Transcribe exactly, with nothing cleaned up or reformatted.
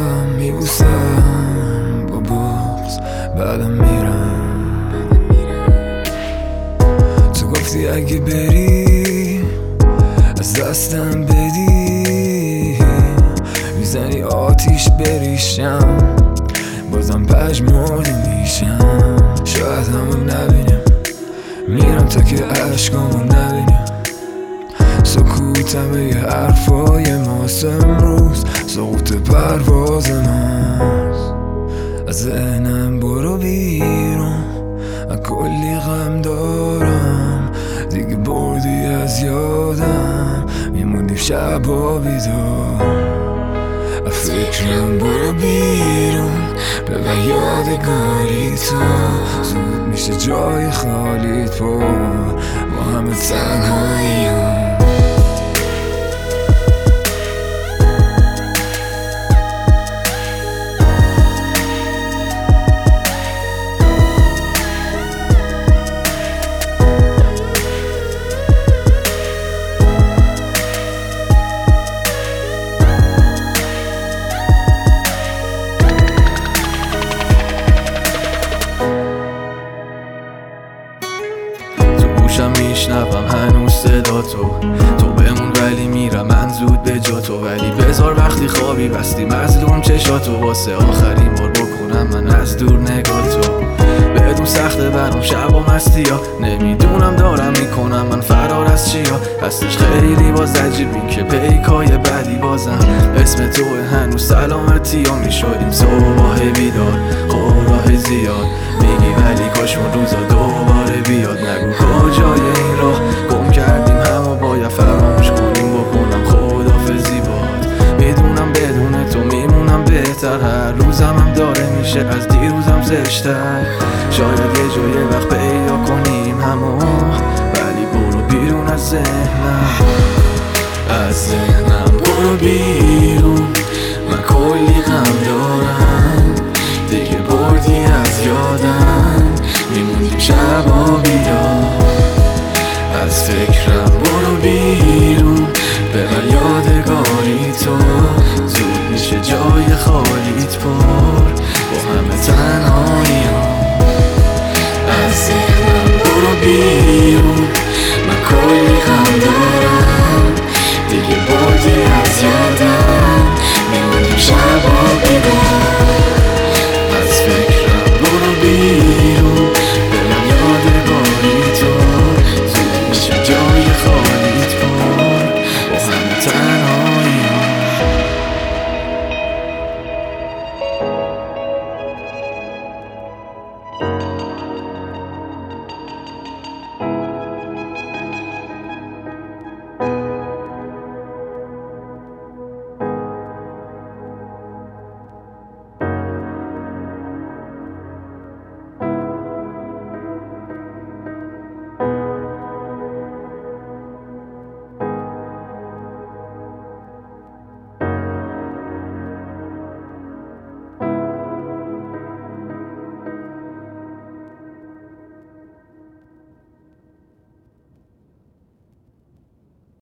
میبوسم میبوسم با بغض بعدم میرم. تو گفتی اگه بری از دستم بدی میزنی آتیش بریشم، بازم پژمرده میشم. شاید همون نبینیم، میرم تا که عشقامو نبینیم. سکوتم به یه حرفای ماست امروز، سقوط پرواز ماست. از ذهنم برو بیرون، من کلی غم دارم دیگه، بردی از یادم میموندیم شبا بیدار. فکرم برو بیرون ببر یادگاری تو، زود میشه جای خالیت پر، ما همه تنهاییم. گوشم میشنوم هنوز صدا تو، تو بمون ولی میرم من زود به جا تو. ولی بذار وقتی خوابی بستی مظلوم چشاتو، واسه آخرین بار بکنم من از دور نگاه تو. بدون سخته برام شب و مستی ها، نمیدونم دارم میکنم من فرار از چیا. هستش خیلی باز عجیبین که پیکای بعدی بازم اسم توه. هنوز سلامتی ها میشدیم صبح بیدار، خب راه زیاد میگی ولی کاش اون روزا دوباره بیاد. نگو کجای این راه گم کردیم همو باید فراموش کنیم، بکنم خدافظی باد. میدونم بدون تو میمونم بهتر، هر روزم هم داره میشه از دیروزم زشتر. شاید یه جای وقت پیدا کنیم همو، ولی برو بیرون از ذهنم، از ذهنم برو بیرون. من کلی غم دارم دیگه، بردی از یادم میموندیم شبا بیدار. از فکرم برو بیرون ببر یادگاری تو، زود میشه جای خالیت پر، با همه تنهاییم. از ذهنم برو بیرون